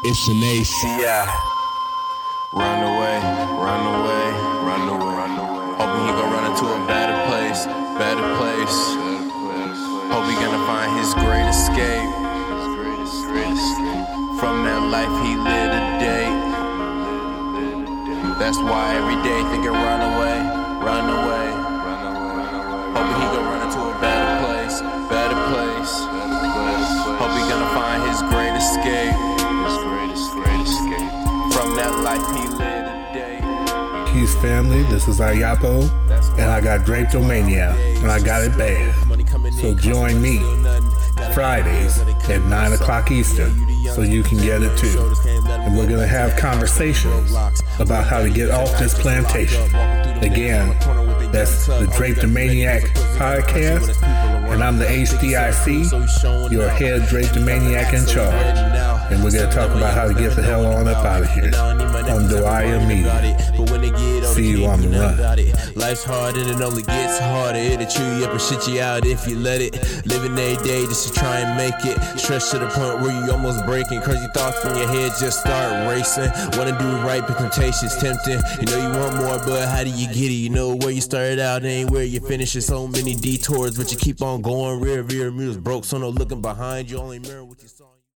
It's an ace. Yeah. Run away, run away, run away, run away. Hoping he gon' run into a better place, better place. Hope he gonna find his great escape from that life he lived today. That's why every day thinking run away, run away. Hoping he gon' run into a better place, better place. Hope he gonna find his great escape from that life he lived today. Peace family, this is Ayapo, and I got Drapetomania, and I got it bad. So join me Fridays at 9 o'clock Eastern so you can get it too. And we're gonna have conversations about how to get off this plantation. Again, that's the Drapetomaniac podcast, and I'm the HDIC, your head Drapetomaniac in charge. And we're going to talk about how to get the hell on up out of here on Dwyer Media. See you on the run. Life's hard and it only gets harder. It'll chew you up and shit you out if you let it. Living every day just to try and make it. Stressed to the point where you almost breaking. Crazy thoughts in your head just start racing. Wanna do right but temptation's tempting. You know you want more but how do you get it? You know where you started out ain't where you finish it. So many detours but you keep on going. Rear mirrors broke so no looking behind you. Only mirror what you saw.